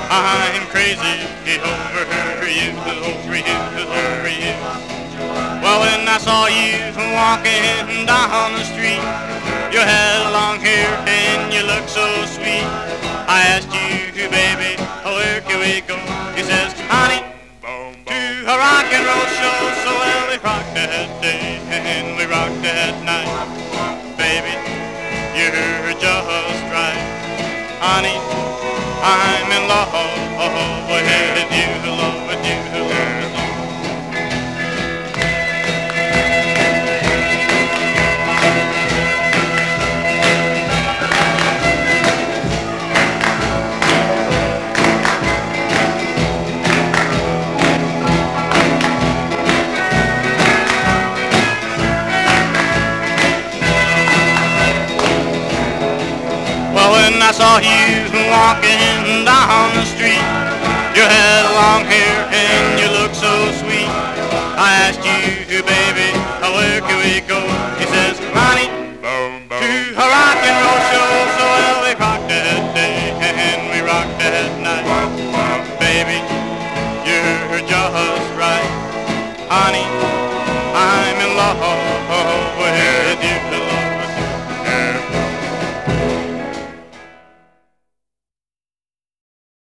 I'm crazy over you, over you, over you. Well, when I saw you walking down the street, you had long hair and you looked so sweet. I asked you, baby, where can we go? You says, honey, to a rock and roll show. So well, we rocked that day and we rocked that night. Baby, you're just right. Honey, I'm in love with you, love with you, love with you. Well, when I saw you walking down the street, you had long hair and you looked so sweet. I asked you, baby, where can we go? He says, honey, to a rock and roll show. So well, we rocked that day and we rocked that night. Baby, you're just right. Honey, I'm in love